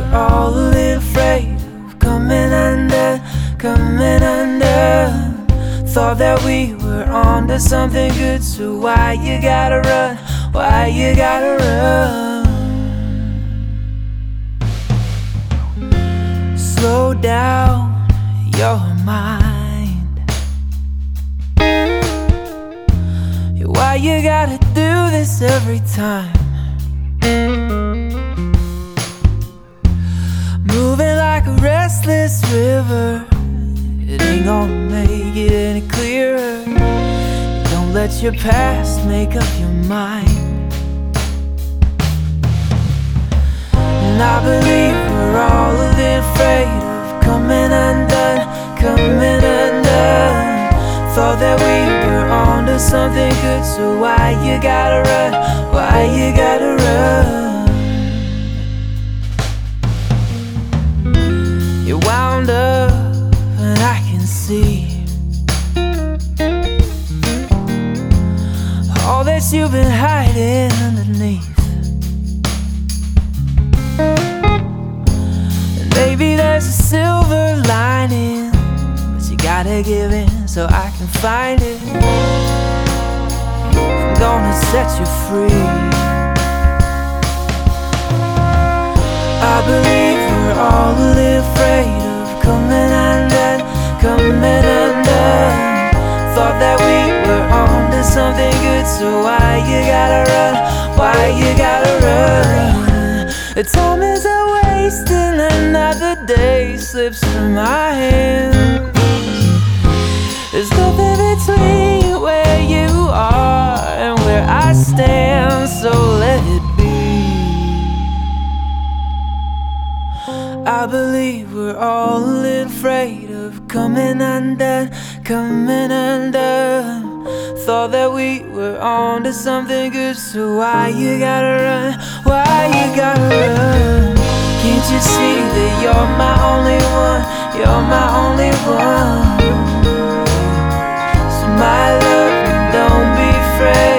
we're all a little afraid of coming under, coming under. Thought that we were onto something good, so why you gotta run, why you gotta run? Slow down your mind. Why you gotta do this every time? Moving like a restless river, it ain't gonna make it any clearer. Don't let your past make up your mind. And I believe we're all a little afraid of coming undone, coming undone. Thought that we were onto something good, so why you gotta run, why you gotta run? You're wound up and I can see all that you've been hiding underneath. And maybe there's a silver lining, but you gotta give in so I can find it. I'm gonna set you free. I believe we're all a little afraid of coming undone, coming undone. Thought that we were onto something good, so why you gotta run, why you gotta run? The time is a waste and another day slips from my hands. There's nothing between where you are and where I stand, so let it be. I believe we're all a little afraid of coming undone, coming undone. Thought that we were onto something good, so why you gotta run, why you gotta run? Can't you see that you're my only one, you're my only one? So my love, don't be afraid.